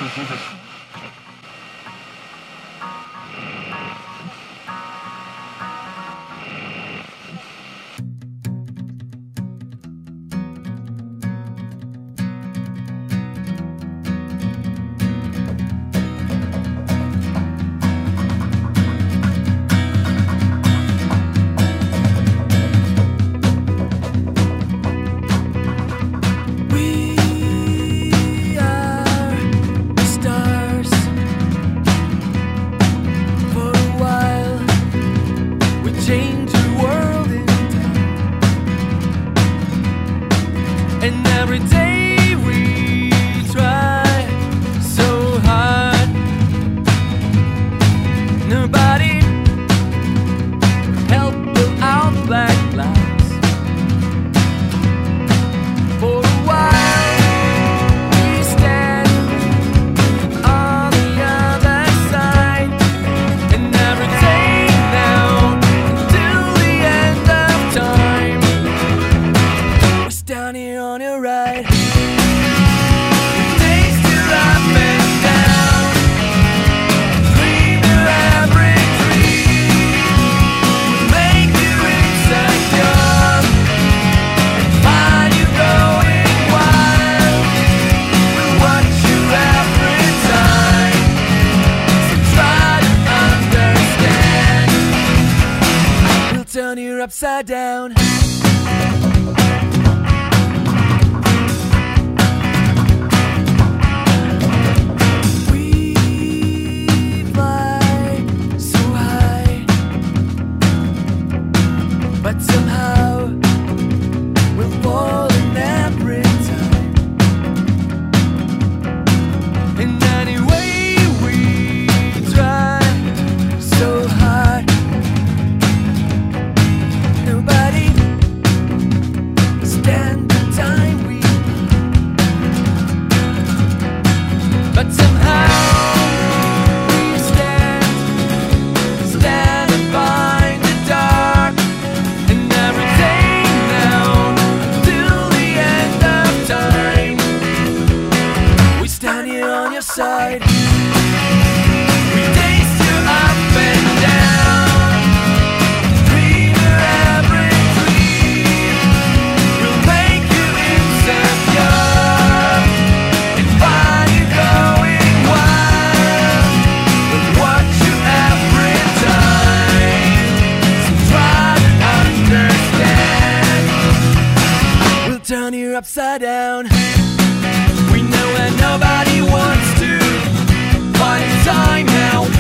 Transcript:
Change the world in time. And every day we try so hard. Nobody help pull out black lives. For a while we stand on the other side. And every day now down here on your right. Days still up and down. Dream to every dream. Make you insecure. And find you going wild. We'll watch you every time. So try to understand. We'll turn you upside down. But somehow we'll fall in every time. And anyway we try so hard. Nobody stand the time we need. But somehow on your side. We days you up and down. Dream every dream. We'll make you insecure. And find you going wild. We'll watch you every time. So try to understand. We'll turn you upside down. We know that nobody wants to, but it's time now.